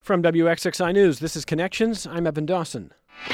From WXXI News, this is Connections. I'm Evan Dawson.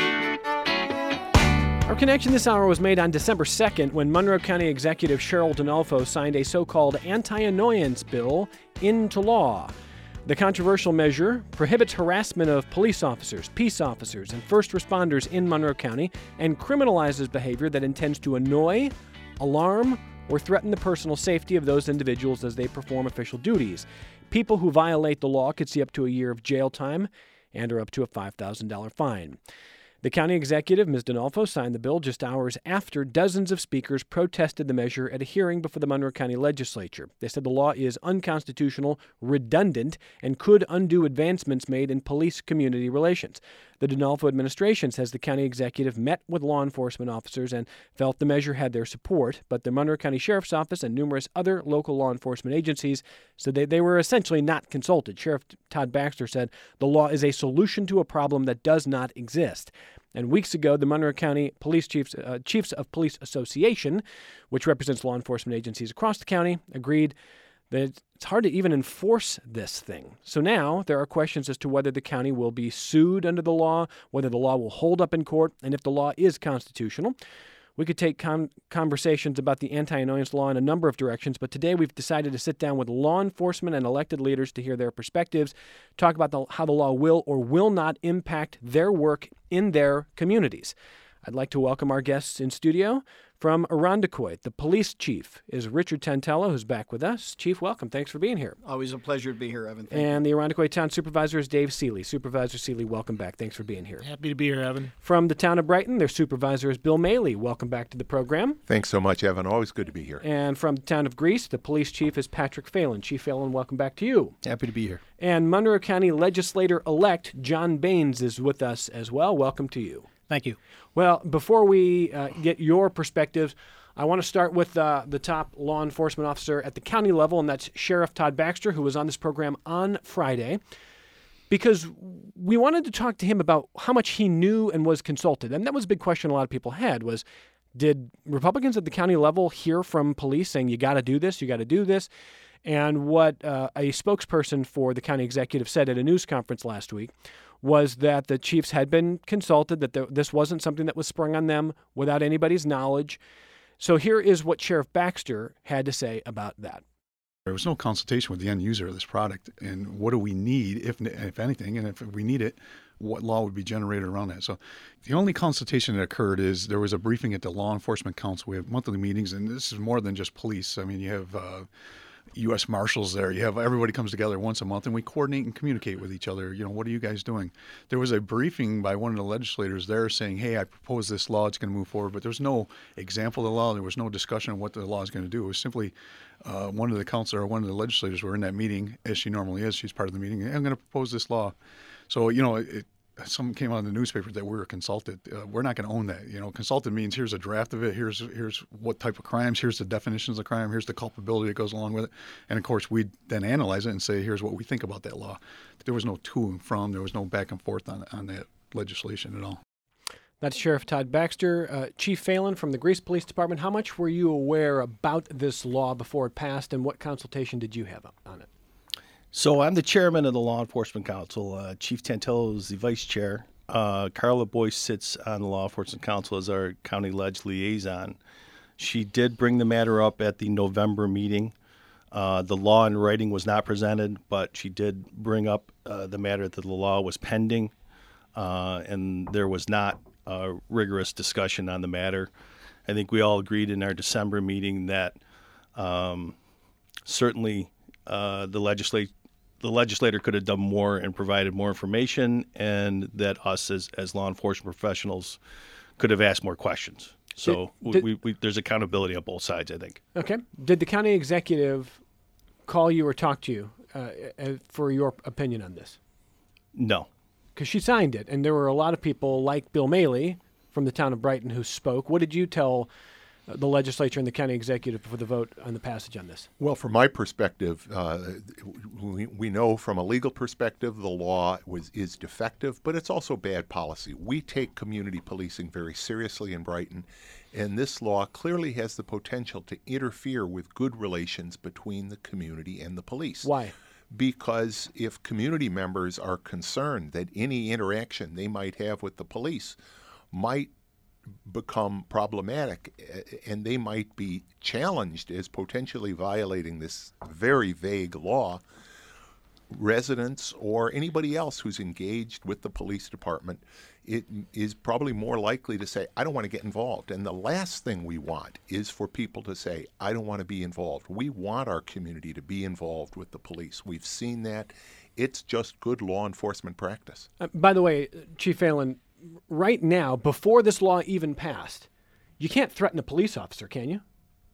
Our connection this hour was made on December 2nd when Monroe County Executive Cheryl Dinolfo signed a so-called anti-annoyance bill into law. The controversial measure prohibits harassment of police officers, peace officers, and first responders in Monroe County and criminalizes behavior that intends to annoy, alarm, or threaten the personal safety of those individuals as they perform official duties. People who violate the law could see up to a year of jail time and or up to a $5,000 fine. The county executive, Ms. Dinolfo, signed the bill just hours after dozens of speakers protested the measure at a hearing before the Monroe County Legislature. They said the law is unconstitutional, redundant, and could undo advancements made in police community relations. The Dinolfo administration says the county executive met with law enforcement officers and felt the measure had their support, but the Monroe County Sheriff's Office and numerous other local law enforcement agencies said they were essentially not consulted. Sheriff Todd Baxter said the law is a solution to a problem that does not exist. And weeks ago, the Monroe County Police Chiefs of Police Association, which represents law enforcement agencies across the county, agreed that it's hard to even enforce this thing. So now there are questions as to whether the county will be sued under the law, whether the law will hold up in court, and if the law is constitutional. We could take conversations about the anti-annoyance law in a number of directions, but today we've decided to sit down with law enforcement and elected leaders to hear their perspectives, talk about how the law will or will not impact their work in their communities. I'd like to welcome our guests in studio. From Irondequoit, the police chief is Richard Tantello, who's back with us. Chief, welcome. Thanks for being here. Always a pleasure to be here, Evan. Thank and the Irondequoit town supervisor is Dave Seeley. Supervisor Seeley, welcome back. Thanks for being here. Happy to be here, Evan. From the town of Brighton, their supervisor is Bill Maley. Welcome back to the program. Thanks so much, Evan. Always good to be here. And from the town of Greece, the police chief is Patrick Phelan. Chief Phelan, welcome back to you. Happy to be here. And Monroe County legislator-elect John Baines is with us as well. Welcome to you. Thank you. Well, before we get your perspectives, I want to start with the top law enforcement officer at the county level, and that's Sheriff Todd Baxter, who was on this program on Friday, because we wanted to talk to him about how much he knew and was consulted. And that was a big question a lot of people had was, did Republicans at the county level hear from police saying, you got to do this, you got to do this? And what a spokesperson for the county executive said at a news conference last week was that the chiefs had been consulted, that this wasn't something that was sprung on them without anybody's knowledge. So here is what Sheriff Baxter had to say about that. There was no consultation with the end user of this product, and what do we need, if anything, and if we need it, what law would be generated around that. So the only consultation that occurred is there was a briefing at the Law Enforcement Council. We have monthly meetings, and this is more than just police. I mean, you have U.S. Marshals there. You have everybody comes together once a month, and we coordinate and communicate with each other. You know, what are you guys doing? There was a briefing by one of the legislators there saying, hey, I propose this law. It's going to move forward. But there's no example of the law. There was no discussion of what the law is going to do. It was simply one of the legislators were in that meeting, as she normally is. She's part of the meeting. And I'm going to propose this law. So, you know, something came out in the newspaper that we were consulted. We're not going to own that. You know, consulted means here's a draft of it. Here's what type of crimes. Here's the definitions of crime. Here's the culpability that goes along with it. And of course, we then analyze it and say, here's what we think about that law. There was no to and from. There was no back and forth on that legislation at all. That's Sheriff Todd Baxter. Chief Phelan from the Greece Police Department. How much were you aware about this law before it passed, and what consultation did you have on it? So I'm the chairman of the Law Enforcement Council. Chief Tantello is the vice chair. Carla Boyce sits on the Law Enforcement Council as our county ledge liaison. She did bring the matter up at the November meeting. The law in writing was not presented, but she did bring up the matter that the law was pending, and there was not a rigorous discussion on the matter. I think we all agreed in our December meeting that certainly the legislator could have done more and provided more information, and that us as law enforcement professionals could have asked more questions. So there's accountability on both sides, I think. Okay. Did the county executive call you or talk to you for your opinion on this? No. Because she signed it, and there were a lot of people like Bill Maley from the town of Brighton who spoke. What did you tell the legislature and the county executive for the vote on the passage on this? Well, from my perspective, we know from a legal perspective the law is defective, but it's also bad policy. We take community policing very seriously in Brighton, and this law clearly has the potential to interfere with good relations between the community and the police. Why? because if community members are concerned that any interaction they might have with the police might become problematic and they might be challenged as potentially violating this very vague law, residents or anybody else who's engaged with the police department, it is probably more likely to say, I don't want to get involved. And the last thing we want is for people to say, I don't want to be involved. We want our community to be involved with the police. We've seen that. It's just good law enforcement practice. By the way, Chief Phelan, right now, before this law even passed, you can't threaten a police officer, can you?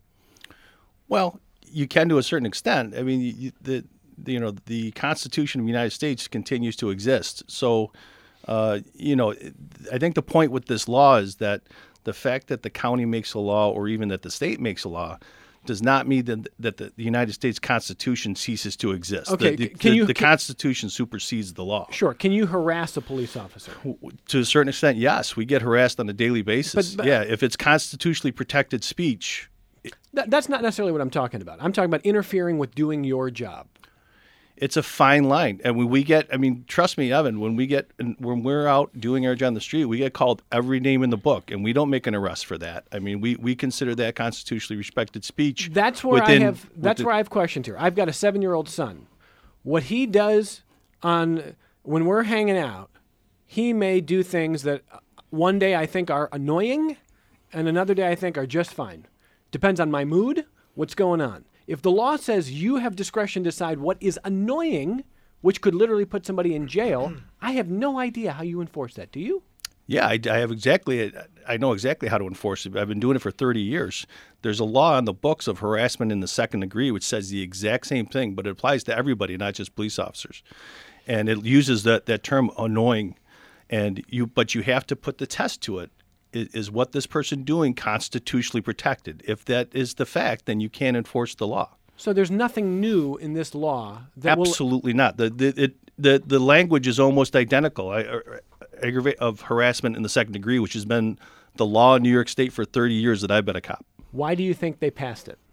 Well, you can to a certain extent. I mean, the Constitution of the United States continues to exist. So, I think the point with this law is that the fact that the county makes a law or even that the state makes a law does not mean that the United States Constitution ceases to exist. Okay, the Constitution supersedes the law. Sure. Can you harass a police officer? To a certain extent, yes. We get harassed on a daily basis. But yeah, if it's constitutionally protected speech. That's not necessarily what I'm talking about. I'm talking about interfering with doing your job. It's a fine line. And when we get, trust me, Evan, when we're out doing our job on the street, we get called every name in the book, and we don't make an arrest for that. I mean, we consider that constitutionally respected speech. That's where I have questions here. I've got a 7-year-old son. What he does when we're hanging out, he may do things that one day I think are annoying, and another day I think are just fine. Depends on my mood, what's going on. If the law says you have discretion to decide what is annoying, which could literally put somebody in jail, I have no idea how you enforce that. Do you? Yeah, I know exactly how to enforce it. I've been doing it for 30 years. There's a law on the books of harassment in the second degree which says the exact same thing, but it applies to everybody, not just police officers. And it uses that term annoying, but you have to put the test to it. Is what this person doing constitutionally protected? If that is the fact, then you can't enforce the law. So there's nothing new in this law that Absolutely not. The language is almost identical of harassment in the second degree, which has been the law in New York State for 30 years that I've been a cop. Why do you think they passed it?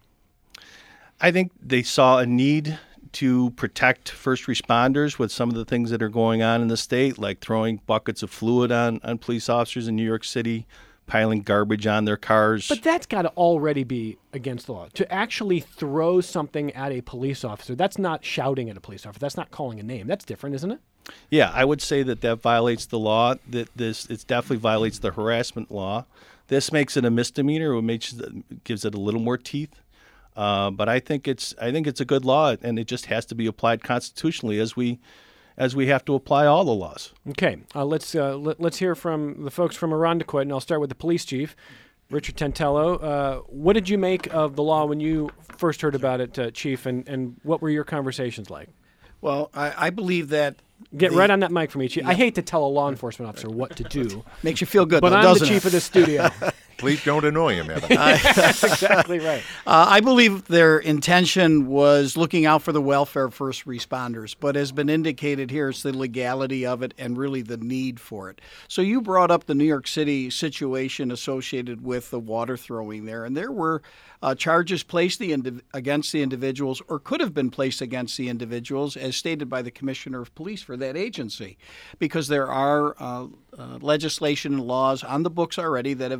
I think they saw a need to protect first responders with some of the things that are going on in the state, like throwing buckets of fluid on police officers in New York City, piling garbage on their cars. But that's got to already be against the law. To actually throw something at a police officer, that's not shouting at a police officer. That's not calling a name. That's different, isn't it? Yeah, I would say that violates the law. It definitely violates the harassment law. This makes it a misdemeanor, gives it a little more teeth. But I think it's a good law, and it just has to be applied constitutionally as we have to apply all the laws. Okay, let's hear from the folks from Irondequoit, and I'll start with the police chief, Richard Tantello. What did you make of the law when you first heard about it, Chief, and what were your conversations like? Well, I believe that. Get right on that mic for me, Chief. Yeah. I hate to tell a law enforcement officer what to do. Makes you feel good, but though, I'm the chief of the studio. Please don't annoy him, Evan. That's exactly right. I believe their intention was looking out for the welfare of first responders, but as been indicated here, it's the legality of it and really the need for it. So you brought up the New York City situation associated with the water throwing there, and there were charges placed against the individuals, or could have been placed against the individuals, as stated by the Commissioner of Police for that agency, because there are legislation and laws on the books already that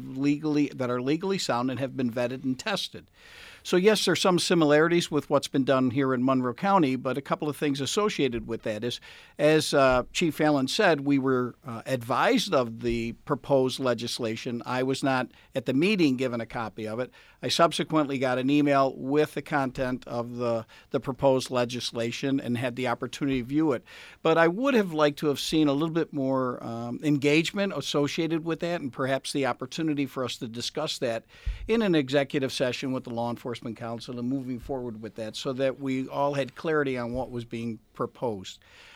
are legally sound and have been vetted and tested. So yes, there's some similarities with what's been done here in Monroe County, but a couple of things associated with that is, as Chief Phelan said, we were advised of the proposed legislation. I was not at the meeting given a copy of it. I subsequently got an email with the content of the proposed legislation and had the opportunity to view it. But I would have liked to have seen a little bit more engagement associated with that, and perhaps the opportunity for us to discuss that in an executive session with the Law Enforcement Council and moving forward with that so that we all had clarity on what was being proposed.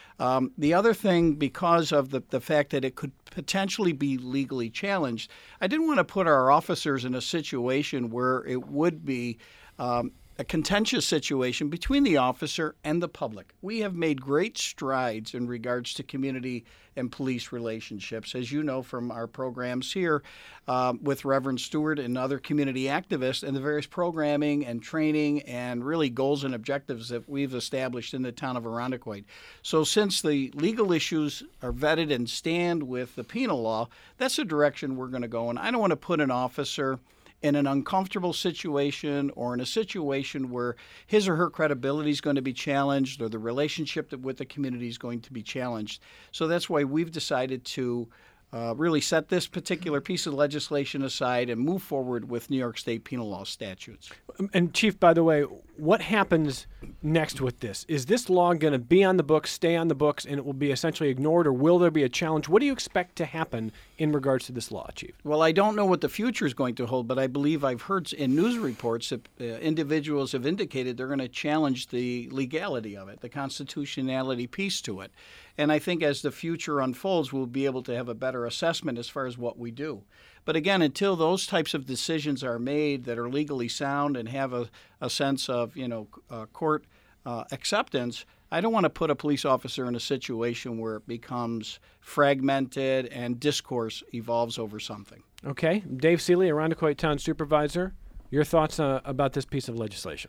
The other thing, because of the fact that it could potentially be legally challenged, I didn't want to put our officers in a situation where it would be a contentious situation between the officer and the public. We have made great strides in regards to community and police relationships, as you know from our programs here with Reverend Stewart and other community activists, and the various programming and training and really goals and objectives that we've established in the town of Irondequoit. So since the legal issues are vetted and stand with the penal law, that's the direction we're going to go. And I don't want to put an officer in an uncomfortable situation or in a situation where his or her credibility is going to be challenged or the relationship with the community is going to be challenged. So that's why we've decided to really set this particular piece of legislation aside and move forward with New York State penal law statutes. And Chief, by the way, what happens next with this? Is this law going to be on the books, stay on the books, and it will be essentially ignored, or will there be a challenge? What do you expect to happen in regards to this law, Chief? Well, I don't know what the future is going to hold, but I believe I've heard in news reports that individuals have indicated they're going to challenge the legality of it, the constitutionality piece to it. And I think as the future unfolds, we'll be able to have a better assessment as far as what we do. But again, until those types of decisions are made that are legally sound and have a sense of, court acceptance, I don't want to put a police officer in a situation where it becomes fragmented and discourse evolves over something. Okay. Dave Seeley, Irondequoit Town Supervisor, your thoughts about this piece of legislation?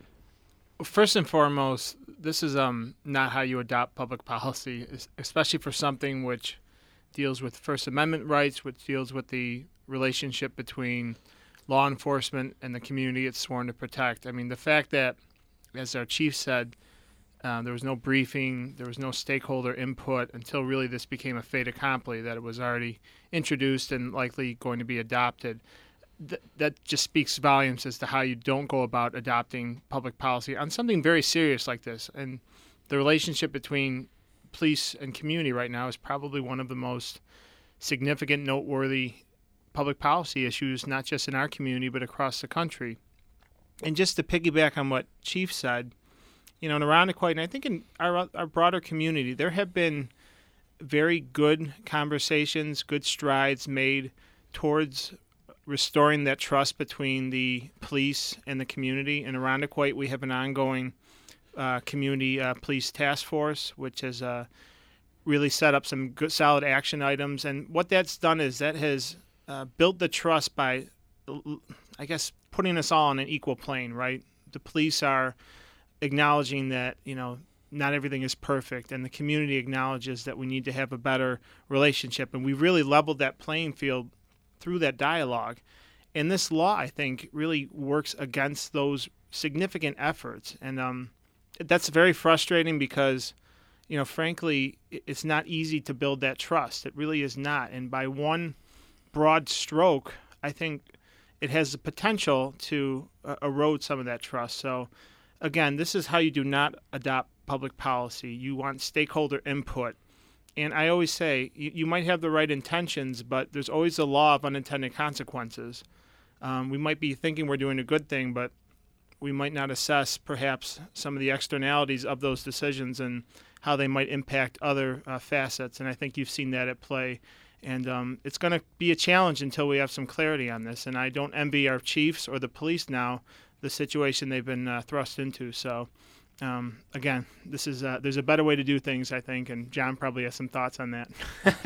First and foremost, this is not how you adopt public policy, especially for something which deals with First Amendment rights, which deals with the relationship between law enforcement and the community it's sworn to protect. I mean, the fact that, as our chief said, there was no briefing, there was no stakeholder input until really this became a fait accompli, that it was already introduced and likely going to be adopted. That just speaks volumes as to how you don't go about adopting public policy on something very serious like this. And the relationship between police and community right now is probably one of the most significant, noteworthy public policy issues, not just in our community, but across the country. And just to piggyback on what Chief said, in Irondequoit, and I think in our broader community, there have been very good conversations, good strides made towards restoring that trust between the police and the community. In Irondequoit, we have an ongoing community police task force, which has really set up some good, solid action items. And what that's done is that has built the trust by, I guess, putting us all on an equal plane, right? The police are acknowledging that, not everything is perfect, and the community acknowledges that we need to have a better relationship. And we really leveled that playing field through that dialogue. And this law, I think, really works against those significant efforts. And that's very frustrating because, frankly, it's not easy to build that trust. It really is not. And by one broad stroke, I think it has the potential to erode some of that trust. So, again, this is how you do not adopt public policy. You want stakeholder input. And I always say, you might have the right intentions, but there's always a law of unintended consequences. We might be thinking we're doing a good thing, but we might not assess perhaps some of the externalities of those decisions and how they might impact other facets. And I think you've seen that at play. And it's going to be a challenge until we have some clarity on this. And I don't envy our chiefs or the police now the situation they've been thrust into. So, again, this is there's a better way to do things, I think, and John probably has some thoughts on that.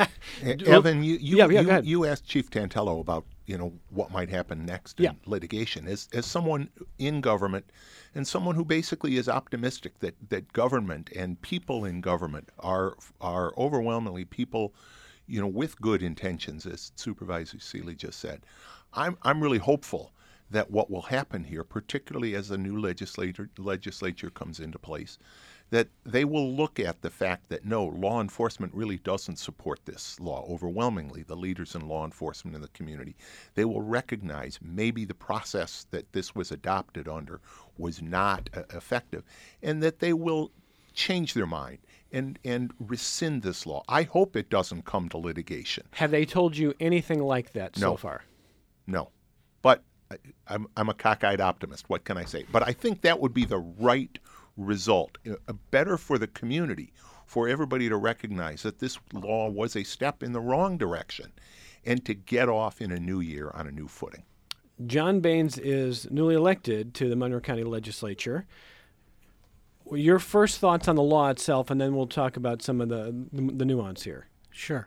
Evan, go ahead. you asked Chief Tantello about what might happen next in litigation. As someone in government and someone who basically is optimistic that government and people in government are overwhelmingly people with good intentions, as Supervisor Seeley just said, I'm really hopeful that what will happen here, particularly as the new legislature comes into place, that they will look at the fact that, no, law enforcement really doesn't support this law overwhelmingly, the leaders in law enforcement in the community. They will recognize maybe the process that this was adopted under was not effective, and that they will change their mind and rescind this law. I hope it doesn't come to litigation. Have they told you anything like that so far? No. But I'm a cockeyed optimist. What can I say? But I think that would be the right result, better for the community, for everybody to recognize that this law was a step in the wrong direction and to get off in a new year on a new footing. John Baines is newly elected to the Monroe County Legislature. Your first thoughts on the law itself, and then we'll talk about some of the nuance here. Sure.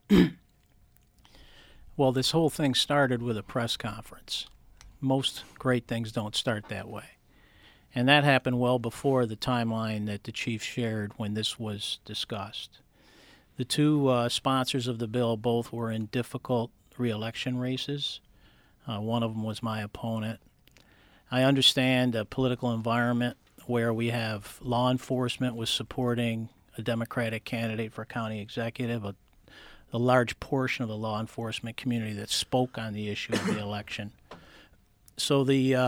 Well, this whole thing started with a press conference. Most great things don't start that way. And that happened well before the timeline that the chief shared when this was discussed. The two sponsors of the bill both were in difficult re-election races. One of them was my opponent. I understand a political environment where we have law enforcement was supporting a Democratic candidate for county executive, a large portion of the law enforcement community that spoke on the issue of the election. So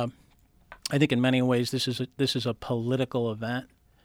I think in many ways this is a political event,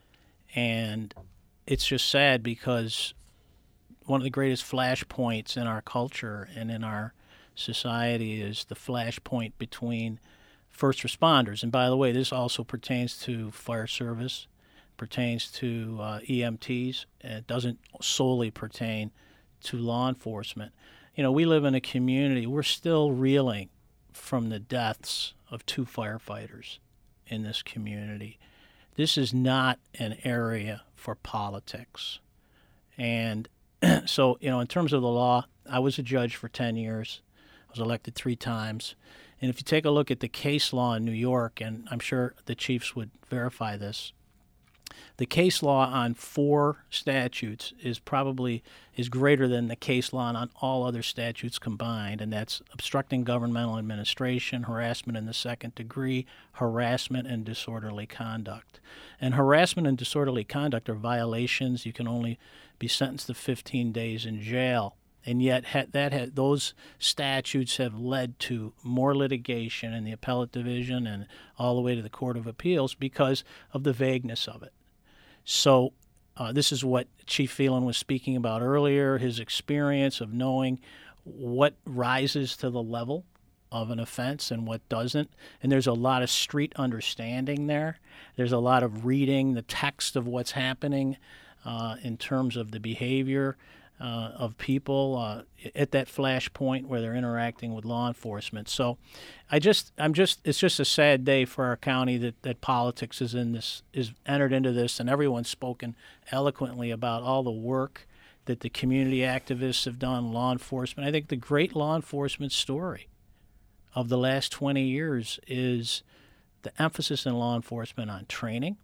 and it's just sad because one of the greatest flashpoints in our culture and in our society is the flashpoint between first responders. And by the way, this also pertains to fire service, pertains to EMTs, and it doesn't solely pertain to law enforcement. You know, we live in a community, we're still reeling from the deaths of 2 firefighters in this community. This is not an area for politics. And so, you know, in terms of the law, I was a judge for 10 years. I was elected 3 times. And if you take a look at the case law in New York, and I'm sure the chiefs would verify this, the case law on 4 statutes is greater than the case law on all other statutes combined, and that's obstructing governmental administration, harassment in the second degree, harassment and disorderly conduct. And harassment and disorderly conduct are violations. You can only be sentenced to 15 days in jail. And yet those statutes have led to more litigation in the appellate division and all the way to the Court of Appeals because of the vagueness of it. So this is what Chief Phelan was speaking about earlier, his experience of knowing what rises to the level of an offense and what doesn't. And there's a lot of street understanding there. There's a lot of reading the text of what's happening in terms of the behavior of people at that flashpoint where they're interacting with law enforcement. So it's just a sad day for our county that politics is entered into this, and everyone's spoken eloquently about all the work that the community activists have done, law enforcement. I think the great law enforcement story of the last 20 years is the emphasis in law enforcement on training,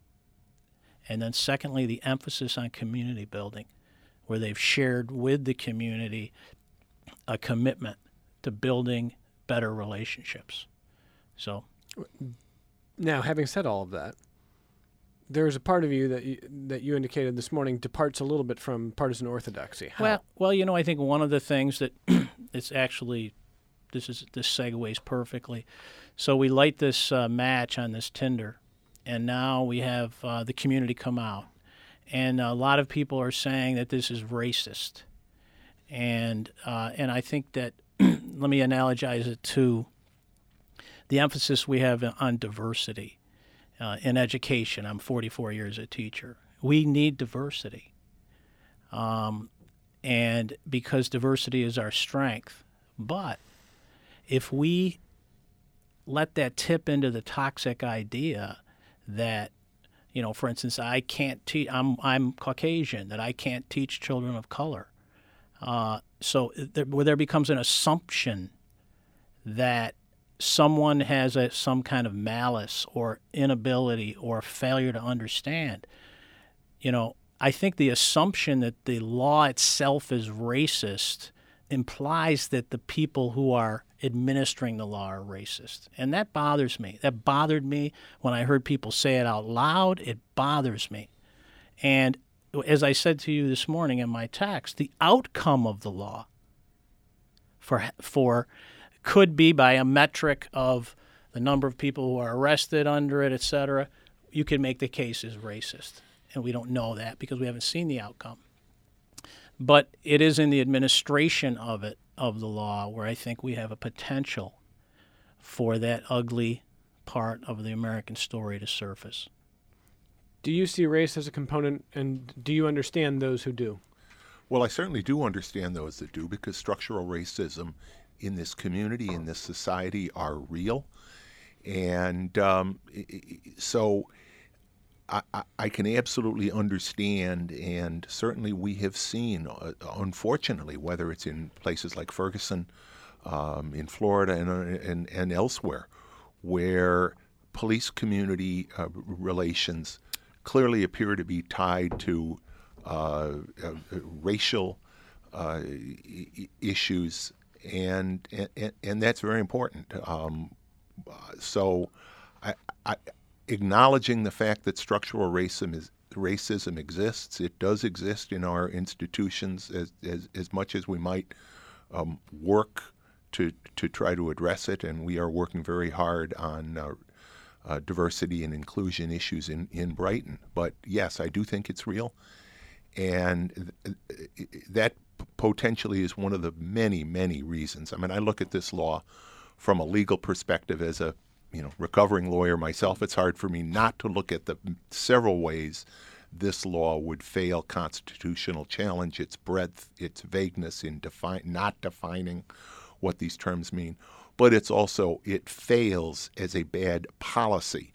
and then secondly, the emphasis on community building, where they've shared with the community a commitment to building better relationships. So, now, having said all of that, there's a part of you that you indicated this morning departs a little bit from partisan orthodoxy. How? Well, you know, I think one of the things that it's actually this segues perfectly. So we light this match on this tinder, and now we have the community come out. And a lot of people are saying that this is racist, and I think that let me analogize it to the emphasis we have on diversity in education. I'm 44 years a teacher. We need diversity, and because diversity is our strength. But if we let that tip into the toxic idea that, you know, for instance, I can't teach. I'm Caucasian, that I can't teach children of color. So there becomes an assumption that someone has some kind of malice or inability or failure to understand. You know, I think the assumption that the law itself is racist implies that the people who are administering the law are racist. And that bothers me. That bothered me when I heard people say it out loud. It bothers me. And as I said to you this morning in my text, the outcome of the law for could be by a metric of the number of people who are arrested under it, et cetera. You can make the case as racist. And we don't know that because we haven't seen the outcome. But it is in the administration of the law, where I think we have a potential for that ugly part of the American story to surface. Do you see race as a component, and do you understand those who do? Well, I certainly do understand those that do, because structural racism in this community, in this society, are real. And so I can absolutely understand, and certainly we have seen, unfortunately, whether it's in places like Ferguson, in Florida, and elsewhere, where police-community relations clearly appear to be tied to racial issues, and that's very important. So, acknowledging the fact that structural racism exists, it does exist in our institutions as much as we might work to try to address it, and we are working very hard on diversity and inclusion issues in Brighton. But yes, I do think it's real, and that potentially is one of the many, many reasons. I mean, I look at this law from a legal perspective as a recovering lawyer myself. It's hard for me not to look at the several ways this law would fail constitutional challenge, its breadth, its vagueness in not defining what these terms mean. But it fails as a bad policy.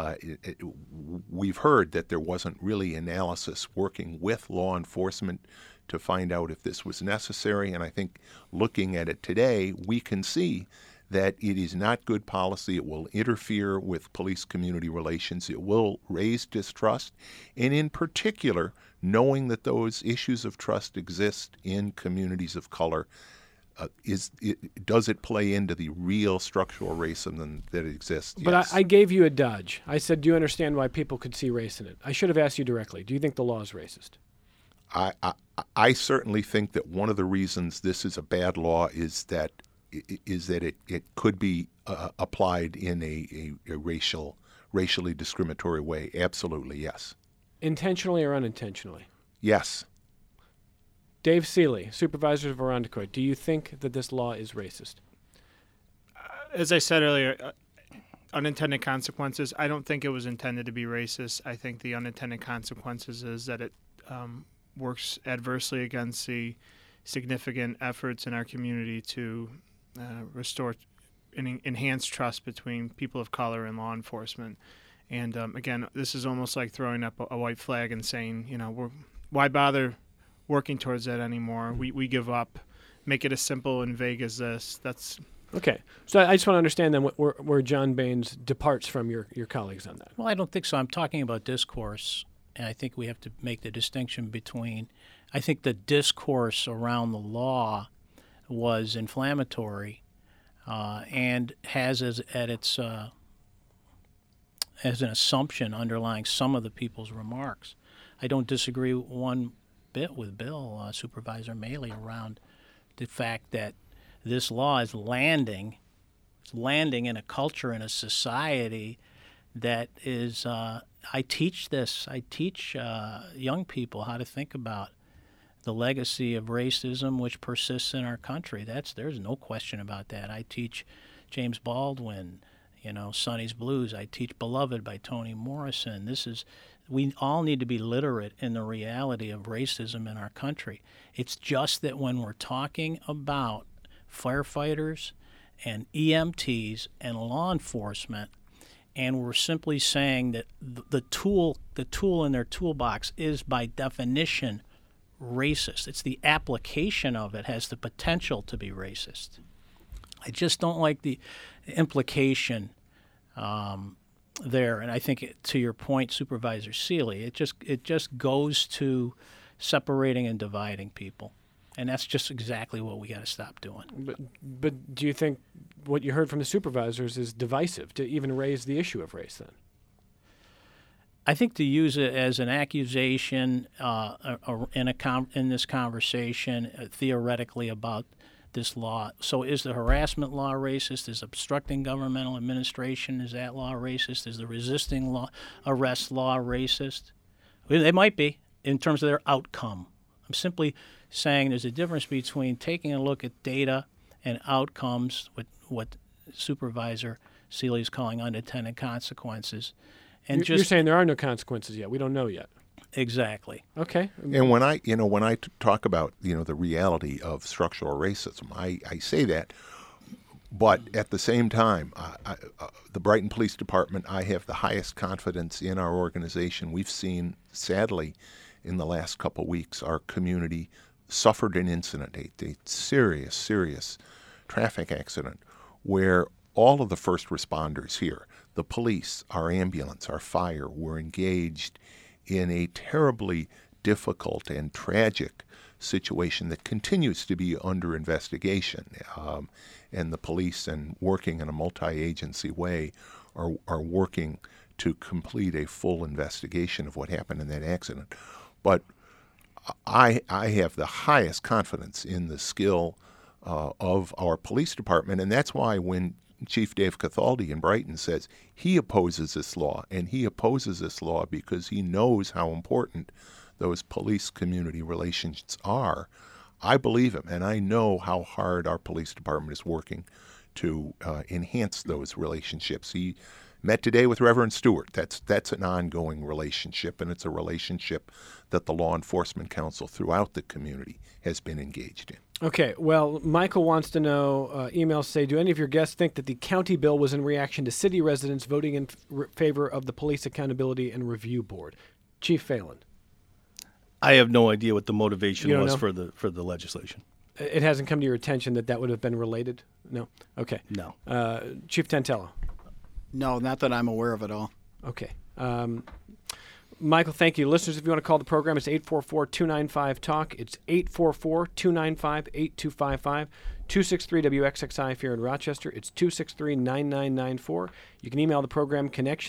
We've heard that there wasn't really analysis working with law enforcement to find out if this was necessary, and I think looking at it today, we can see that it is not good policy. It will interfere with police-community relations. It will raise distrust, and in particular, knowing that those issues of trust exist in communities of color, does it play into the real structural racism that exists? But yes. I gave you a dodge. I said, do you understand why people could see race in it? I should have asked you directly. Do you think the law is racist? I certainly think that one of the reasons this is a bad law is that it could be applied in a racially discriminatory way. Absolutely, yes. Intentionally or unintentionally? Yes. Dave Seeley, Supervisor of Irondequoit, do you think that this law is racist? As I said earlier, unintended consequences. I don't think it was intended to be racist. I think the unintended consequences is that it works adversely against the significant efforts in our community to restore and enhance trust between people of color and law enforcement. And again, this is almost like throwing up a white flag and saying, why bother working towards that anymore? We give up. Make it as simple and vague as this. That's okay. So I just want to understand then where John Baines departs from your colleagues on that. Well, I don't think so. I'm talking about discourse, and I think we have to make the distinction between. I think the discourse around the law was inflammatory and has as an assumption underlying some of the people's remarks. I don't disagree one bit with Bill, Supervisor Maley, around the fact that this law is landing in a culture, in a society that is, I teach young people how to think about the legacy of racism which persists in our country. There's no question about that. I teach James Baldwin, Sonny's Blues. I teach Beloved by Toni Morrison. We all need to be literate in the reality of racism in our country. It's just that when we're talking about firefighters and EMTs and law enforcement, and we're simply saying that the tool in their toolbox is by definition racist. It's the application of it has the potential to be racist. I just don't like the implication there, and I think to your point, Supervisor Seeley, it just goes to separating and dividing people, and that's just exactly what we got to stop doing. But do you think what you heard from the supervisors is divisive to even raise the issue of race then? I think to use it as an accusation in this conversation theoretically about this law. So is the harassment law racist? Is obstructing governmental administration, is that law racist? Is the resisting arrest law racist? They might be in terms of their outcome. I'm simply saying there's a difference between taking a look at data and outcomes, what Supervisor Seeley is calling unintended consequences. And you're saying there are no consequences yet. We don't know yet. Exactly. Okay. And when I talk about, the reality of structural racism, I say that, but at the same time, the Brighton Police Department, I have the highest confidence in our organization. We've seen, sadly, in the last couple weeks, our community suffered an incident, a serious traffic accident, where all of the first responders here, the police, our ambulance, our fire, were engaged in a terribly difficult and tragic situation that continues to be under investigation. And the police, and working in a multi-agency way, are working to complete a full investigation of what happened in that accident. But I have the highest confidence in the skill of our police department, and that's why when Chief Dave Cathaldi in Brighton says he opposes this law, and he opposes this law because he knows how important those police-community relations are, I believe him, and I know how hard our police department is working to enhance those relationships. He met today with Reverend Stewart. That's an ongoing relationship, and it's a relationship that the Law Enforcement Council throughout the community has been engaged in. Okay, well, Michael wants to know, emails say, do any of your guests think that the county bill was in reaction to city residents voting in favor of the Police Accountability and Review Board? Chief Phelan. I have no idea what the motivation was know? for the legislation. It hasn't come to your attention that would have been related? No? Okay. No. Chief Tantello. No, not that I'm aware of at all. Okay. Michael, thank you. Listeners, if you want to call the program, it's 844-295-TALK. It's 844-295-8255. 263-WXXI if you're in Rochester. It's 263-9994. You can email the program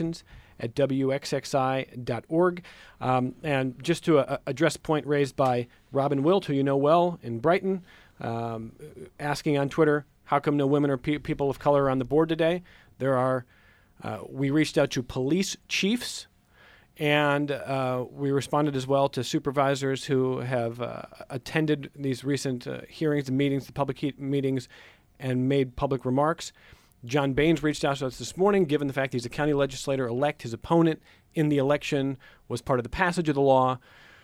connections@wxxi.org. And just to address a point raised by Robin Wilt, who you know well, in Brighton, asking on Twitter, how come no women or people of color are on the board today? There are, we reached out to police chiefs, and we responded as well to supervisors who have attended these recent hearings and meetings, the public meetings, and made public remarks. John Baines reached out to us this morning, given the fact he's a county legislator-elect. His opponent in the election was part of the passage of the law.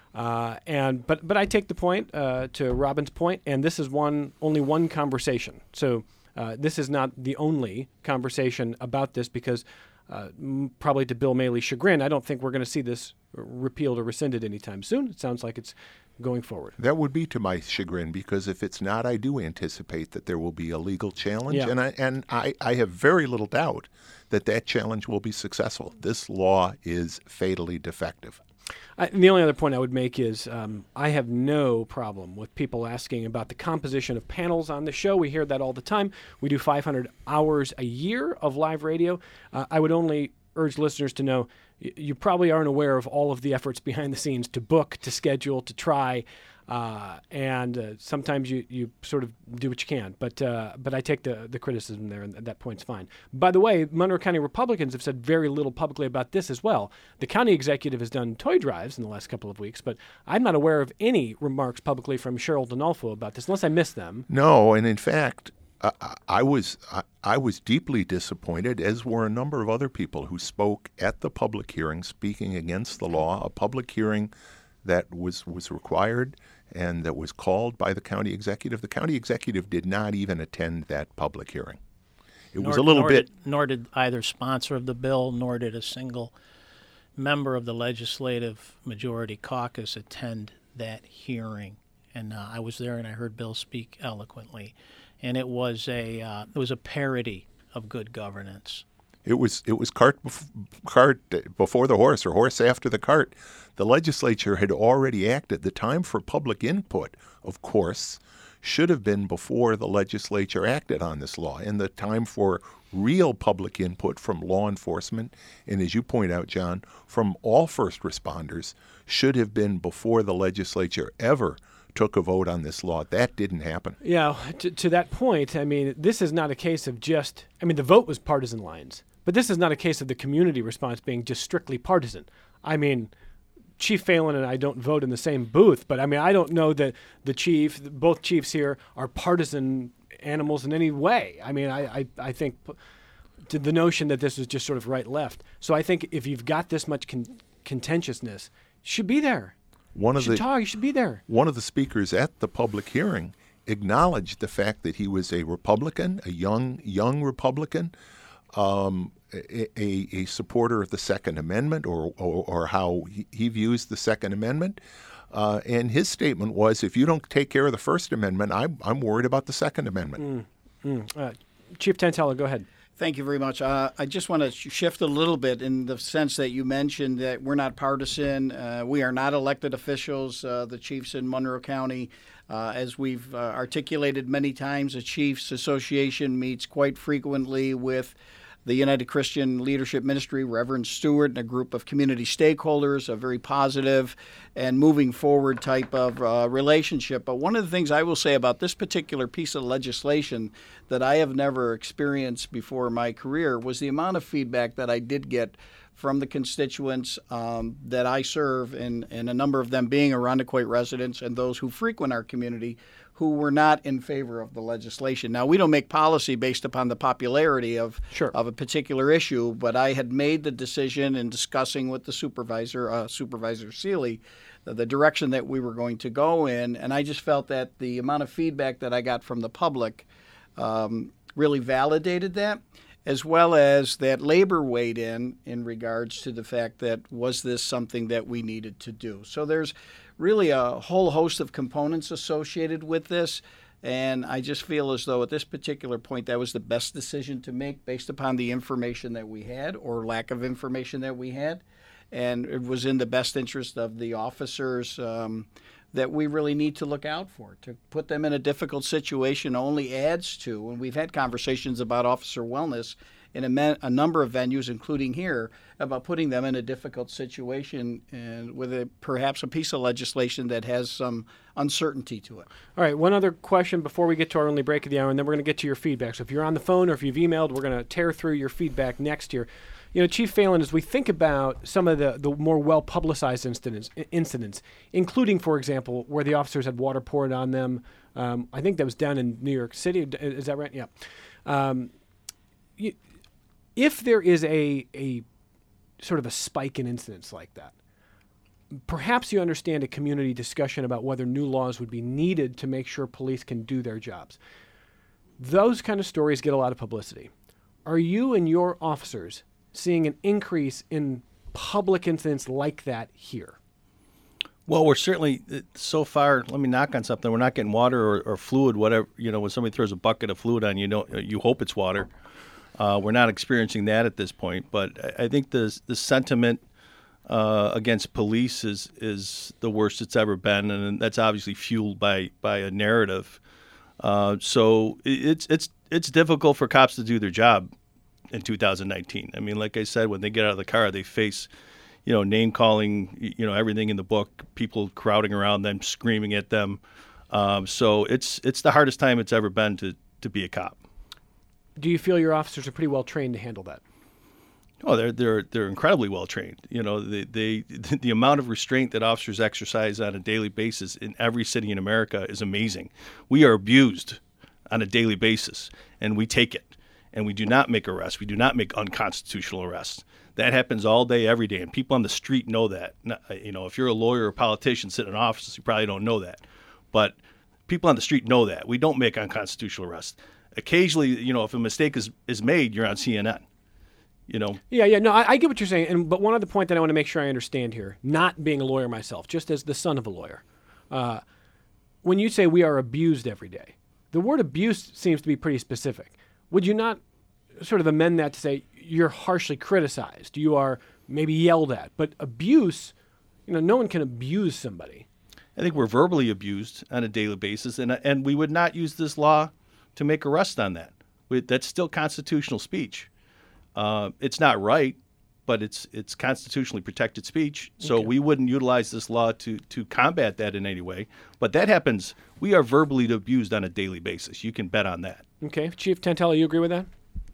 But I take the point, to Robin's point, and this is only one conversation. So this is not the only conversation about this, because probably to Bill Maley's chagrin, I don't think we're going to see this repealed or rescinded anytime soon. It sounds like it's going forward. That would be to my chagrin, because if it's not, I do anticipate that there will be a legal challenge, Yeah. and I have very little doubt that challenge will be successful. This law is fatally defective. The only other point I would make is I have no problem with people asking about the composition of panels on the show. We hear that all the time. We do 500 hours a year of live radio. I would only urge listeners to know you probably aren't aware of all of the efforts behind the scenes to book, to schedule, to try, and sometimes you sort of do what you can. But I take the criticism there, and that point's fine. By the way, Monroe County Republicans have said very little publicly about this as well. The county executive has done toy drives in the last couple of weeks, but I'm not aware of any remarks publicly from Cheryl Donalfo about this, unless I missed them. No, and in fact, I was deeply disappointed, as were a number of other people who spoke at the public hearing, speaking against the law, a public hearing that was required and that was called by the county executive. The county executive did not even attend that public hearing. It was a little bit. Nor did either sponsor of the bill, nor did a single member of the legislative majority caucus attend that hearing. And I was there, and I heard Bill speak eloquently. And it was a parody of good governance. It was cart before the horse, or horse after the cart. The legislature had already acted. The time for public input, of course, should have been before the legislature acted on this law. And the time for real public input from law enforcement, and as you point out, John, from all first responders, should have been before the legislature ever took a vote on this law. That didn't happen. Yeah, to that point, I mean, this is not a case of just, I mean, the vote was partisan lines, but this is not a case of the community response being just strictly partisan. I mean, Chief Phelan and I don't vote in the same booth, but I mean, I don't know that both chiefs here are partisan animals in any way. I mean, I think to the notion that this is just sort of right-left. So I think if you've got this much contentiousness, should be there. You should be there. One of the speakers at the public hearing acknowledged the fact that he was a Republican, a young Republican, a supporter of the Second Amendment, or how he views the Second Amendment. And his statement was, if you don't take care of the First Amendment, I'm worried about the Second Amendment. Chief Tantello, go ahead. Thank you very much. I just want to shift a little bit in the sense that you mentioned that we're not partisan. We are not elected officials, the chiefs in Monroe County. As we've articulated many times, the Chiefs Association meets quite frequently with the United Christian Leadership Ministry, Reverend Stewart, and a group of community stakeholders, a very positive and moving forward type of relationship. But one of the things I will say about this particular piece of legislation that I have never experienced before in my career was the amount of feedback that I did get from the constituents that I serve, and a number of them being Irondequoit residents and those who frequent our community, who were not in favor of the legislation. Now, we don't make policy based upon the popularity of a particular issue, but I had made the decision in discussing with the supervisor, Supervisor Seeley, the direction that we were going to go in, and I just felt that the amount of feedback that I got from the public really validated that, as well as that labor weighed in regards to the fact that was this something that we needed to do. So there's really a whole host of components associated with this, and I just feel as though at this particular point that was the best decision to make based upon the information that we had or lack of information that we had, and it was in the best interest of the officers that we really need to look out for. To put them in a difficult situation only adds to, and we've had conversations about officer wellness in a number of venues, including here, about putting them in a difficult situation and with perhaps a piece of legislation that has some uncertainty to it. All right, one other question before we get to our only break of the hour, and then we're going to get to your feedback. So if you're on the phone or if you've emailed, we're going to tear through your feedback next year. You know, Chief Phelan, as we think about some of the more well-publicized incidents, including, for example, where the officers had water poured on them, I think that was down in New York City. Is that right? Yeah. If there is a sort of a spike in incidents like that, perhaps you understand a community discussion about whether new laws would be needed to make sure police can do their jobs. Those kind of stories get a lot of publicity. Are you and your officers seeing an increase in public incidents like that here? Well, we're certainly, so far, let me knock on something, we're not getting water or fluid, whatever, when somebody throws a bucket of fluid on you, you hope it's water. We're not experiencing that at this point, but I think the sentiment against police is the worst it's ever been, and that's obviously fueled by a narrative. So it's difficult for cops to do their job in 2019. I mean, like I said, when they get out of the car, they face, name calling, everything in the book, people crowding around them, screaming at them. So it's the hardest time it's ever been to be a cop. Do you feel your officers are pretty well trained to handle that? Oh, they're incredibly well trained. The amount of restraint that officers exercise on a daily basis in every city in America is amazing. We are abused on a daily basis, and we take it. And we do not make arrests. We do not make unconstitutional arrests. That happens all day, every day, and people on the street know that. If you're a lawyer or a politician sitting in an office, you probably don't know that. But people on the street know that. We don't make unconstitutional arrests. Occasionally, if a mistake is made, you're on CNN. Yeah. No, I get what you're saying. But one other point that I want to make sure I understand here, not being a lawyer myself, just as the son of a lawyer, when you say we are abused every day, the word abuse seems to be pretty specific. Would you not sort of amend that to say you're harshly criticized, you are maybe yelled at, but abuse, no one can abuse somebody. I think we're verbally abused on a daily basis, and we would not use this law to make arrests on that. That's still constitutional speech. It's not right, but it's constitutionally protected speech, so okay. We wouldn't utilize this law to combat that in any way. But that happens. We are verbally abused on a daily basis. You can bet on that. Okay. Chief Tantello, you agree with that?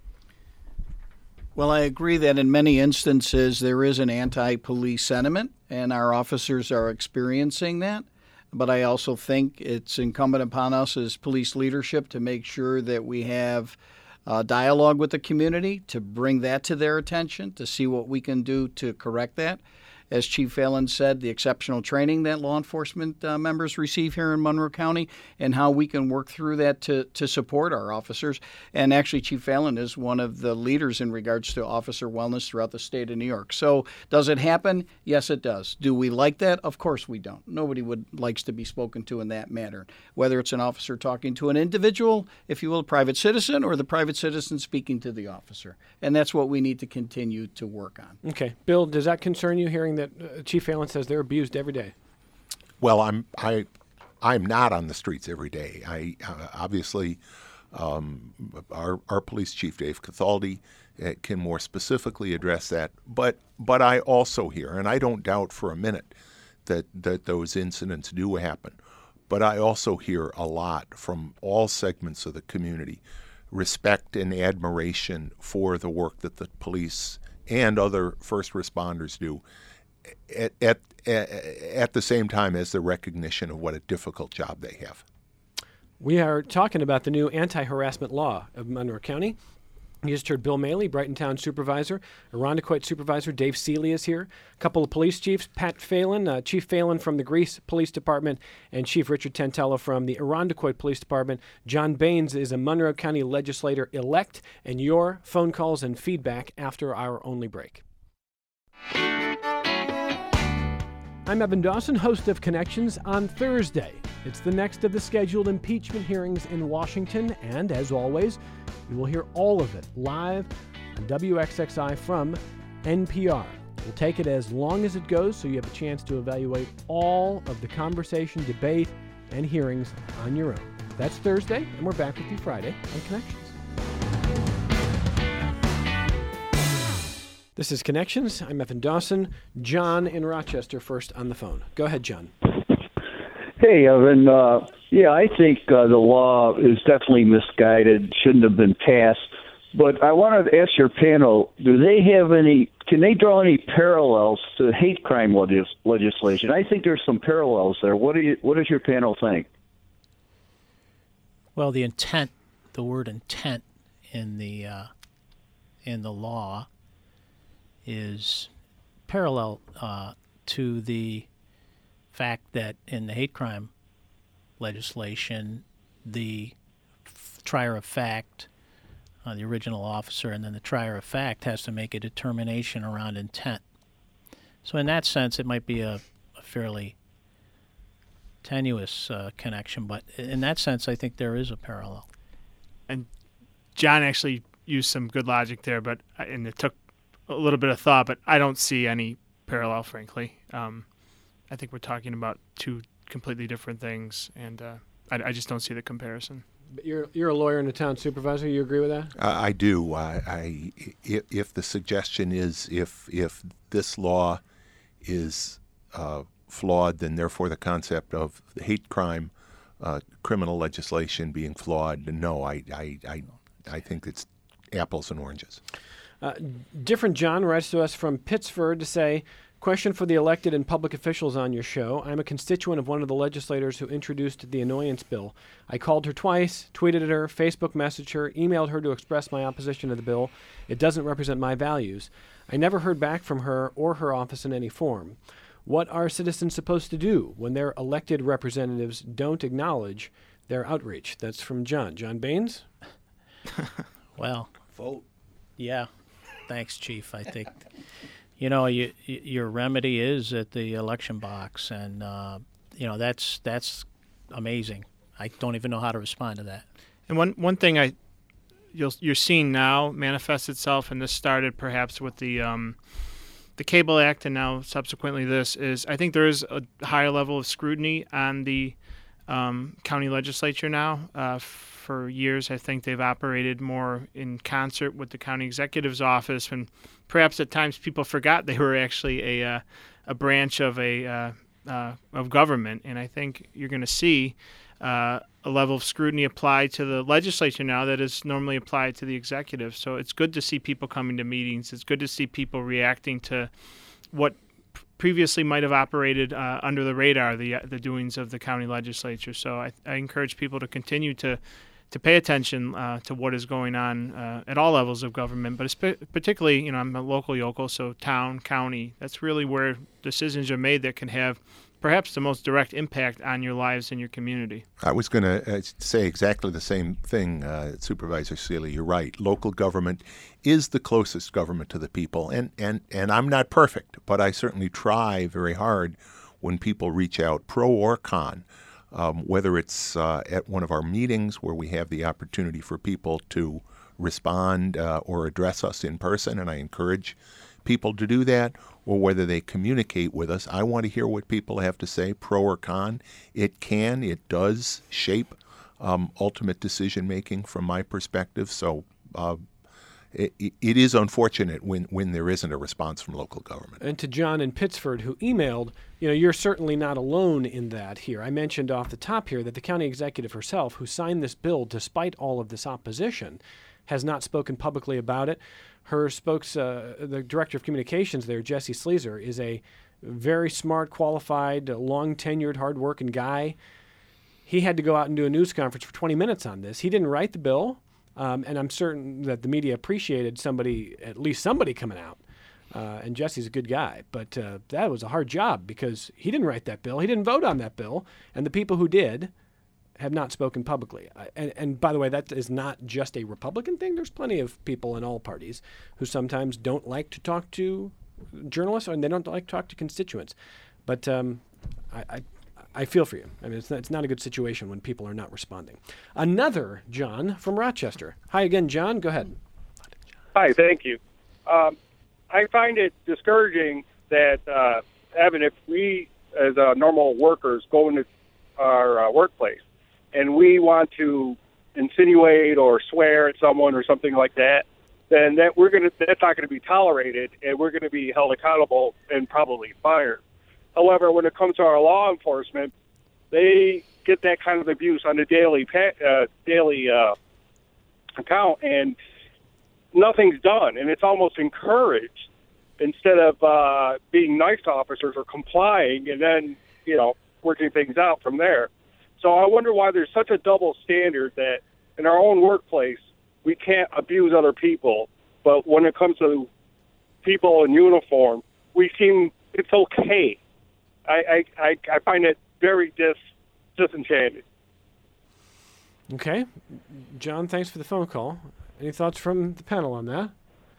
Well, I agree that in many instances there is an anti-police sentiment, and our officers are experiencing that. But I also think it's incumbent upon us as police leadership to make sure that we have dialogue with the community, to bring that to their attention, to see what we can do to correct that, as Chief Phelan said, the exceptional training that law enforcement members receive here in Monroe County and how we can work through that to support our officers. And actually, Chief Phelan is one of the leaders in regards to officer wellness throughout the state of New York. So does it happen? Yes, it does. Do we like that? Of course we don't. Nobody likes to be spoken to in that manner, whether it's an officer talking to an individual, if you will, a private citizen, or the private citizen speaking to the officer. And that's what we need to continue to work on. Okay. Bill, does that concern you, hearing that Chief Phelan says they're abused every day? Well, I'm not on the streets every day. I obviously our police chief, Dave Cathaldi, can more specifically address that. But I also hear, and I don't doubt for a minute that those incidents do happen, but I also hear a lot from all segments of the community, respect and admiration for the work that the police and other first responders do, at the same time as the recognition of what a difficult job they have. We are talking about the new anti-harassment law of Monroe County. You just heard Bill Maley, Brighton Town Supervisor. Irondequoit Supervisor Dave Seeley is here. A couple of police chiefs, Pat Phelan, Chief Phelan from the Greece Police Department, and Chief Richard Tantello from the Irondequoit Police Department. John Baines is a Monroe County legislator-elect, and your phone calls and feedback after our only break. I'm Evan Dawson, host of Connections on Thursday. It's the next of the scheduled impeachment hearings in Washington, and as always, you will hear all of it live on WXXI from NPR. We'll take it as long as it goes so you have a chance to evaluate all of the conversation, debate, and hearings on your own. That's Thursday, and we're back with you Friday on Connections. This is Connections. I'm Evan Dawson. John in Rochester first on the phone. Go ahead, John. Hey, Evan. I think the law is definitely misguided, shouldn't have been passed. But I wanted to ask your panel, can they draw any parallels to hate crime legislation? I think there's some parallels there. What does your panel think? Well, the word intent in the law is parallel to the fact that in the hate crime legislation, the trier of fact, the original officer, and then the trier of fact has to make a determination around intent. So in that sense, it might be a fairly tenuous connection, but in that sense, I think there is a parallel. And John actually used some good logic there, and it took a little bit of thought, but I don't see any parallel, frankly. I think we're talking about two completely different things, and I just don't see the comparison. But you're a lawyer and a town supervisor. You agree with that? I do. If the suggestion is if this law is flawed, then therefore the concept of hate crime criminal legislation being flawed, no, I think it's apples and oranges. Different John writes to us from Pittsford to say, question for the elected and public officials on your show. I'm a constituent of one of the legislators who introduced the annoyance bill. I called her twice, tweeted at her, Facebook messaged her, emailed her to express my opposition to the bill. It doesn't represent my values. I never heard back from her or her office in any form. What are citizens supposed to do when their elected representatives don't acknowledge their outreach? That's from John. John Baines? Well, vote. Yeah. Thanks, Chief. I think, your remedy is at the election box, and, that's amazing. I don't even know how to respond to that. And one thing you're seeing now manifest itself, and this started perhaps with the Cable Act, and now subsequently this, is I think there is a higher level of scrutiny on the county legislature now. For years, I think they've operated more in concert with the county executive's office, and perhaps at times people forgot they were actually a branch of of government. And I think you're going to see a level of scrutiny applied to the legislature now that is normally applied to the executive. So it's good to see people coming to meetings. It's good to see people reacting to what previously might have operated under the radar, the doings of the county legislature. So I encourage people to continue to to pay attention to what is going on at all levels of government, but particularly, I'm a local yokel, so town, county. That's really where decisions are made that can have perhaps the most direct impact on your lives and your community. I was going to say exactly the same thing, Supervisor Seeley. You're right. Local government is the closest government to the people, and I'm not perfect, but I certainly try very hard when people reach out, pro or con, whether it's at one of our meetings where we have the opportunity for people to respond or address us in person, and I encourage people to do that, or whether they communicate with us. I want to hear what people have to say, pro or con. It does shape ultimate decision-making from my perspective. So it is unfortunate when there isn't a response from local government. And to John in Pittsford, who emailed, you're certainly not alone in that here. I mentioned off the top here that the county executive herself, who signed this bill despite all of this opposition, has not spoken publicly about it. Her the director of communications there, Jesse Sleezer, is a very smart, qualified, long-tenured, hard-working guy. He had to go out and do a news conference for 20 minutes on this. He didn't write the bill, and I'm certain that the media appreciated at least somebody coming out. And Jesse's a good guy, but that was a hard job because he didn't write that bill. He didn't vote on that bill, and the people who did have not spoken publicly. And by the way, that is not just a Republican thing. There's plenty of people in all parties who sometimes don't like to talk to journalists, and they don't like to talk to constituents. But I feel for you. I mean, it's not a good situation when people are not responding. Another John from Rochester. Hi again, John. Go ahead. Hi, thank you. I find it discouraging that, Evan, if we as normal workers go into our workplace and we want to insinuate or swear at someone or something like that, then that's not going to be tolerated, and we're going to be held accountable and probably fired. However, when it comes to our law enforcement, they get that kind of abuse on a daily account, and nothing's done, and it's almost encouraged instead of being nice to officers or complying and then, working things out from there. So I wonder why there's such a double standard that in our own workplace we can't abuse other people, but when it comes to people in uniform, it's okay. I find it very disenchanted. Okay. John, thanks for the phone call. Any thoughts from the panel on that?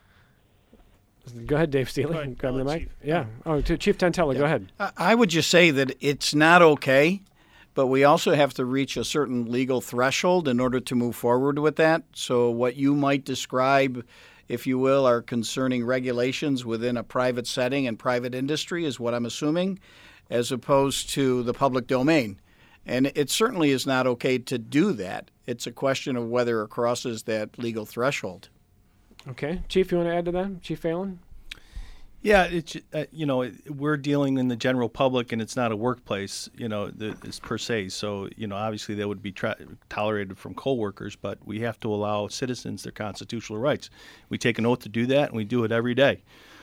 Go ahead, Dave Steele. Grab the mic. Chief. Yeah. Oh, to Chief Tantella, yeah. Go ahead. I would just say that it's not okay, but we also have to reach a certain legal threshold in order to move forward with that. So what you might describe, if you will, are concerning regulations within a private setting and private industry is what I'm assuming, as opposed to the public domain. And it certainly is not okay to do that. It's a question of whether it crosses that legal threshold. Okay. Chief, you want to add to that? Chief Phelan? Yeah, it's we're dealing in the general public, and it's not a workplace, it's per se. So, obviously that would be tolerated from coworkers, but we have to allow citizens their constitutional rights. We take an oath to do that, and we do it every day.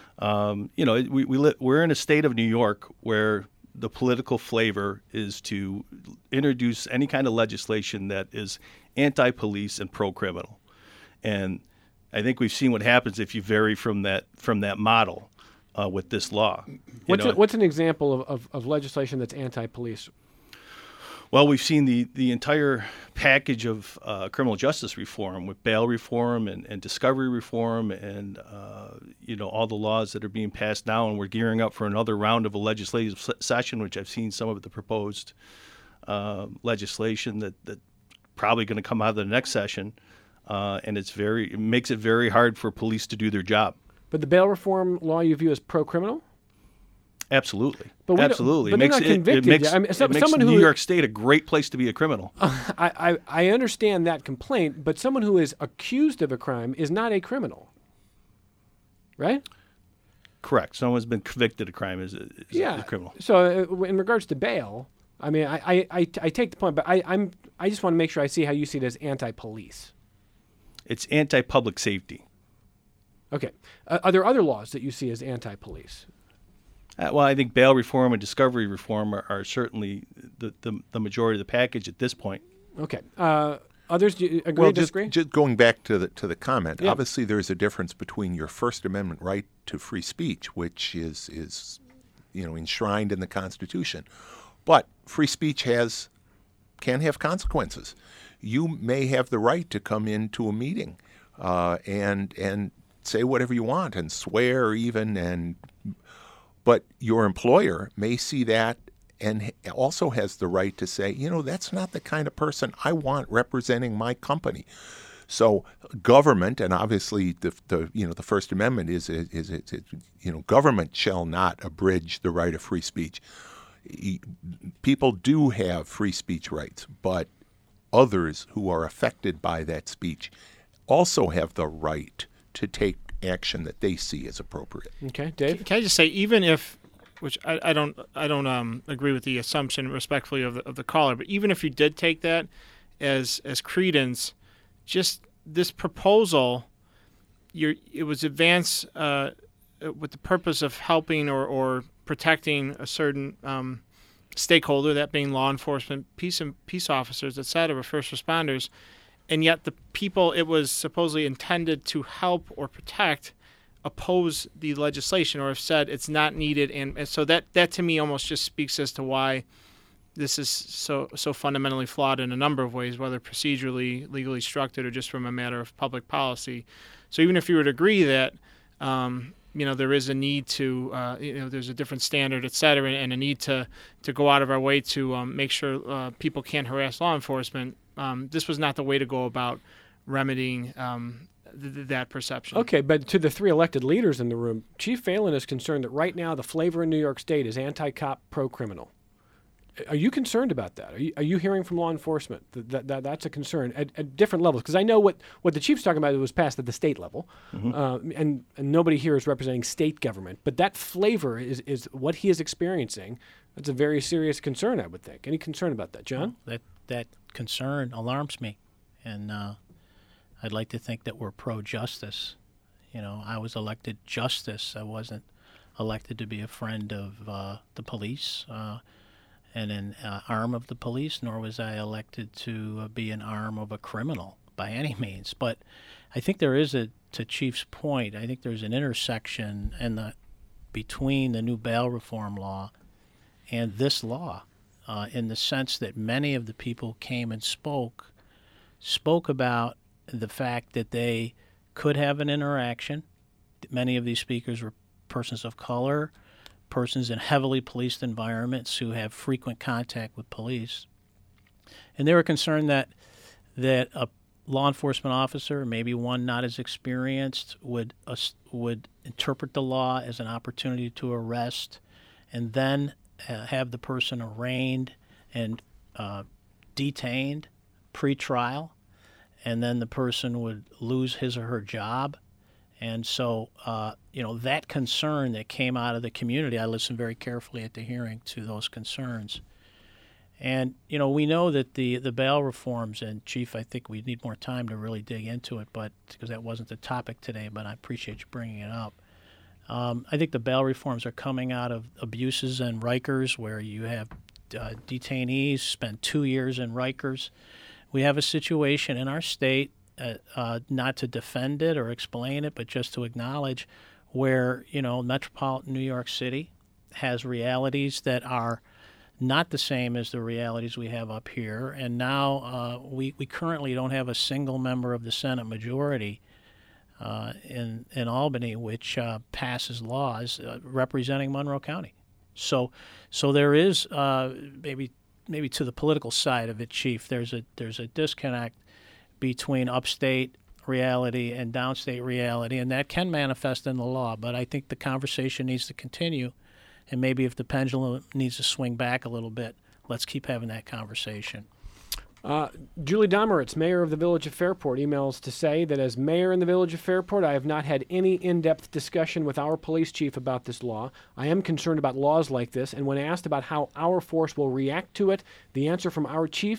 We're in a state of New York where the political flavor is to introduce any kind of legislation that is anti-police and pro-criminal. And I think we've seen what happens if you vary from that model with this law. What's an example of legislation that's anti-police? Well, we've seen the entire package of criminal justice reform with bail reform and discovery reform and all the laws that are being passed now, and we're gearing up for another round of a legislative session, which I've seen some of the proposed legislation that probably going to come out of the next session. And it makes it very hard for police to do their job. But the bail reform law you view as pro-criminal? Absolutely. Absolutely. But they're not convicted. It makes New York State a great place to be a criminal. I understand that complaint, but someone who is accused of a crime is not a criminal, right? Correct. Someone who's been convicted of crime is a criminal. So in regards to bail, I mean, I take the point, but I just want to make sure I see how you see it as anti-police. It's anti-public safety. Okay. Are there other laws that you see as anti-police? Well, I think bail reform and discovery reform are certainly the majority of the package at this point. Okay. Others, do you agree or disagree? Just going back to the comment, Yeah. obviously there's a difference between your First Amendment right to free speech, which is enshrined in the Constitution, but free speech can have consequences. You may have the right to come into a meeting and say whatever you want and swear even, but your employer may see that and also has the right to say, that's not the kind of person I want representing my company. So government, and obviously the First Amendment is government shall not abridge the right of free speech. People do have free speech rights, but others who are affected by that speech also have the right to take action that they see as appropriate. Okay, Dave? Can I just say, even if, which I don't agree with the assumption respectfully of the caller, but even if you did take that as credence, just this proposal, it was advanced with the purpose of helping or protecting a certain stakeholder, that being law enforcement, peace officers, et cetera, first responders, and yet the people it was supposedly intended to help or protect oppose the legislation or have said it's not needed, and so that to me almost just speaks as to why this is so fundamentally flawed in a number of ways, whether procedurally, legally structured, or just from a matter of public policy. So even if you would agree that there is a need to there's a different standard, et cetera, and a need to go out of our way to make sure people can't harass law enforcement, this was not the way to go about remedying that perception. Okay, but to the three elected leaders in the room, Chief Phelan is concerned that right now the flavor in New York State is anti-cop, pro-criminal. Are you concerned about that? Are you hearing from law enforcement that that's a concern at different levels? Because I know what the chief's talking about was passed at the state level, and nobody here is representing state government. But that flavor is what he is experiencing. That's a very serious concern, I would think. Any concern about that, John? Well, that concern alarms me, and I'd like to think that we're pro-justice. I was elected justice. I wasn't elected to be a friend of the police and an arm of the police, nor was I elected to be an arm of a criminal by any means. But I think there is to Chief's point, I think there's an intersection between the new bail reform law and this law, in the sense that many of the people came and spoke about the fact that they could have an interaction. Many of these speakers were persons of color, persons in heavily policed environments who have frequent contact with police. And they were concerned that a law enforcement officer, maybe one not as experienced, would interpret the law as an opportunity to arrest and then have the person arraigned and detained pre-trial, and then the person would lose his or her job. And so, that concern that came out of the community, I listened very carefully at the hearing to those concerns. And, we know that the bail reforms, and Chief, I think we need more time to really dig into it, but because that wasn't the topic today, but I appreciate you bringing it up. I think the bail reforms are coming out of abuses in Rikers, where you have detainees spend 2 years in Rikers. We have a situation in our state, not to defend it or explain it, but just to acknowledge where, metropolitan New York City has realities that are not the same as the realities we have up here. And now we currently don't have a single member of the Senate majority in Albany which passes laws representing Monroe County. So there is maybe to the political side of it, Chief, there's a disconnect between upstate reality and downstate reality, and that can manifest in the law. But I think the conversation needs to continue, and maybe if the pendulum needs to swing back a little bit, let's keep having that conversation. Julie Domeritz, mayor of the Village of Fairport, emails to say that as mayor in the Village of Fairport, I have not had any in-depth discussion with our police chief about this law. I am concerned about laws like this, and when asked about how our force will react to it, the answer from our chief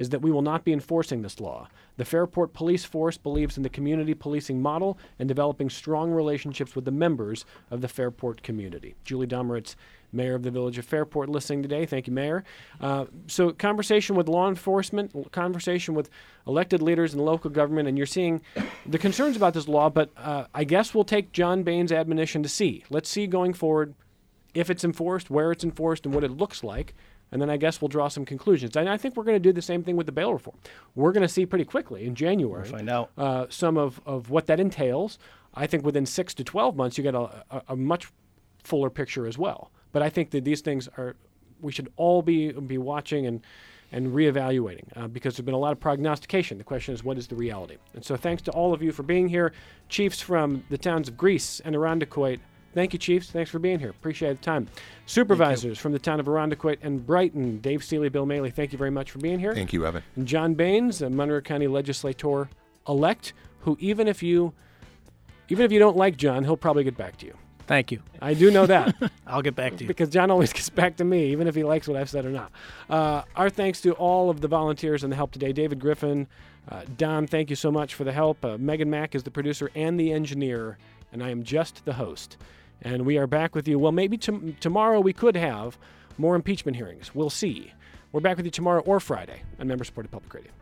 is that we will not be enforcing this law. The Fairport Police Force believes in the community policing model and developing strong relationships with the members of the Fairport community. Julie Domeritz, Mayor of the Village of Fairport, listening today. Thank you, Mayor. So conversation with law enforcement, conversation with elected leaders in local government, and you're seeing the concerns about this law, but I guess we'll take John Bain's admonition to see. Let's see going forward if it's enforced, where it's enforced, and what it looks like. And then I guess we'll draw some conclusions. And I think we're going to do the same thing with the bail reform. We're going to see pretty quickly in January We'll find out. Some of what that entails. I think within 6 to 12 months, you get a much fuller picture as well. But I think that these things we should all be watching and reevaluating because there's been a lot of prognostication. The question is, what is the reality? And so thanks to all of you for being here. Chiefs from the towns of Greece and Irondequoit, thank you, Chiefs. Thanks for being here. Appreciate the time. Supervisors from the town of Irondequoit and Brighton, Dave Seeley, Bill Maley, thank you very much for being here. Thank you, Evan. And John Baines, a Monroe County legislator-elect, who even if you don't like John, he'll probably get back to you. Thank you. I do know that. I'll get back to you. Because John always gets back to me, even if he likes what I've said or not. Our thanks to all of the volunteers and the help today. David Griffin, Don, thank you so much for the help. Megan Mack is the producer and the engineer, and I am just the host. And we are back with you. Well, maybe tomorrow we could have more impeachment hearings. We'll see. We're back with you tomorrow or Friday on member-supported public radio.